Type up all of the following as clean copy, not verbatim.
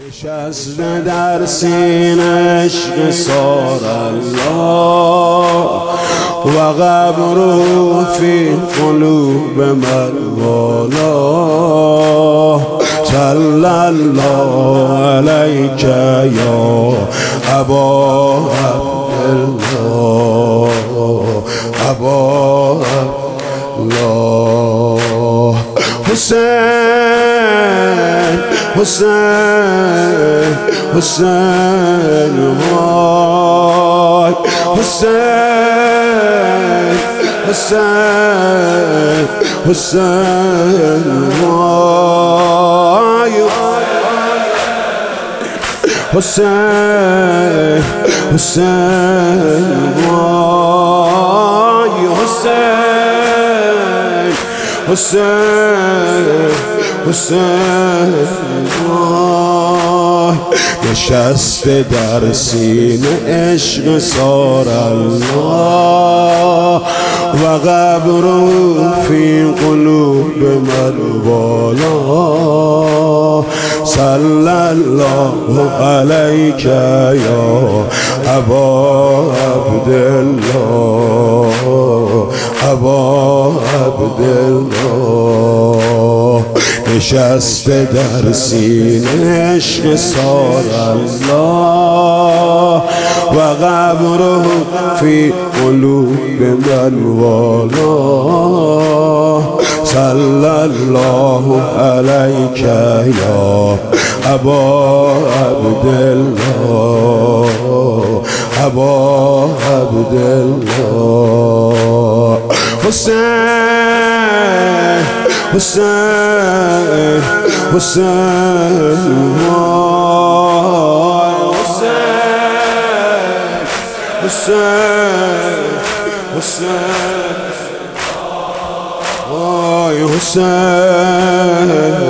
نشسته در سینه عشق صار الله و قبره فی قلوب من والا صلی الله علیک یا ابا عبدالله ابا عبدالله حسین حسین حسین وای حسین حسین حسین وای حسین حسین وای حسین حسین حسین وای نشسته در سینه عشق صار الله و قبره فی قلوب من والا صلی الله علیک یا ابا عبدالله ابا عبدالله نشسته در سینه عشق صار الله و قبره فی قلوب من والا صلی الله علیک یا ابا عبدالله ابا عبدالله حسین حسین حسین حسین حسین وای حسین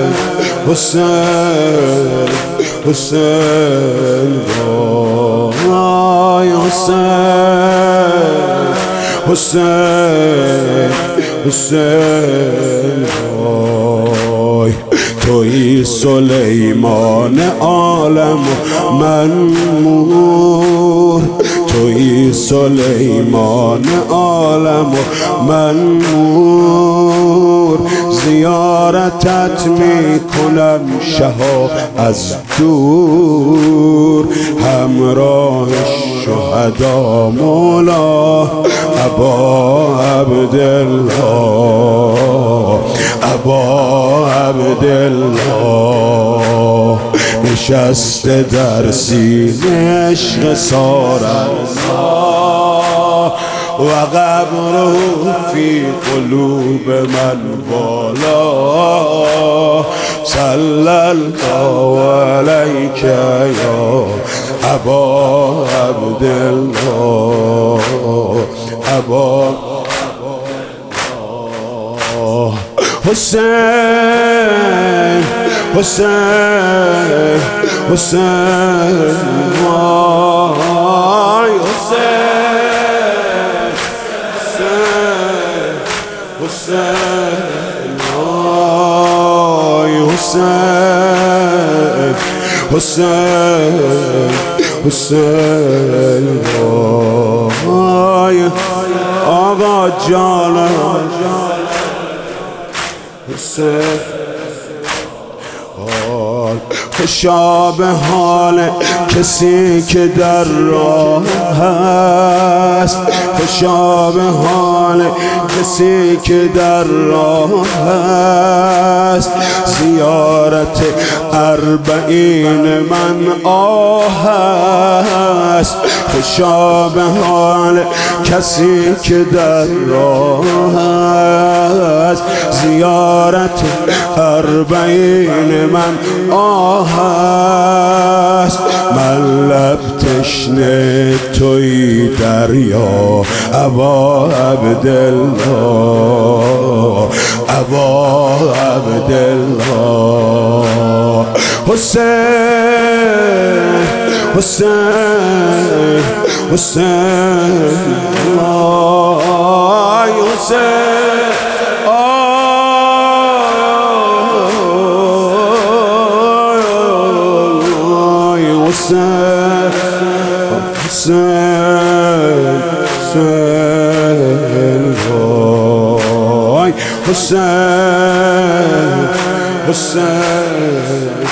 حسین حسین وای حسین حسین حسین وای تویی سلیمان عالم منمور تویی سلیمان عالم منمور زیارتت می کنم شها از دور همراه شهدا مولا ابا عبدالله ابا عبدالله نشسته در سینه عشق صار الله و قبره فی قلوب من والا صلی الله علیک یا ابا عبدالله ابا حسین حسین حسین وای حسین حسین وای حسین حسین حسین وای آقا جان حسین خوشا به حال کسی که در راه هست خوشا به حال کسی که در راه هست زیارت اربعین من آه است خوشا به حال کسی که در راه هست زیارت اربعین من آه است من لب تشنه توی دریا ابا عبدالله ابا عبدالله حسین حسین حسین وای حسین حسین حسین وای حسین حسین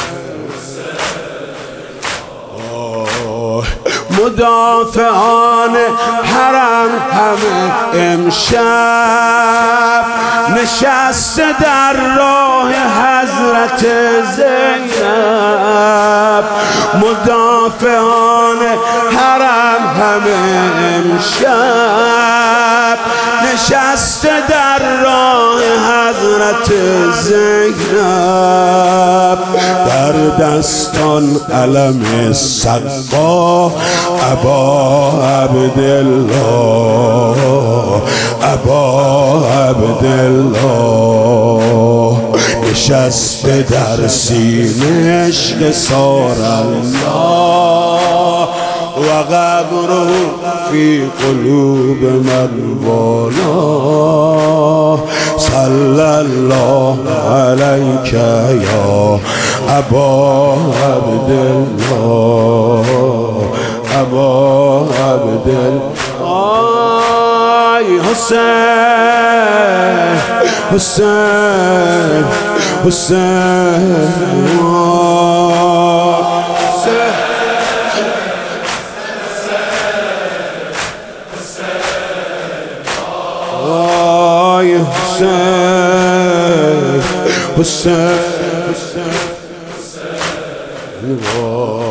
مدافعان حرم همه امشب نشسته در راه حضرت زینب. مدافعان حرم همه امشب نشسته در راه حضرت زینب. در دستان علم سقا ابا عبدالله ابا عبدالله نشسته در سینه‌اش قصار الله و قبره فی قلوب من والاه. صلی الله علیک یا ابا عبدالله ابا عبدالله. حسین حسین حسین حسین حسین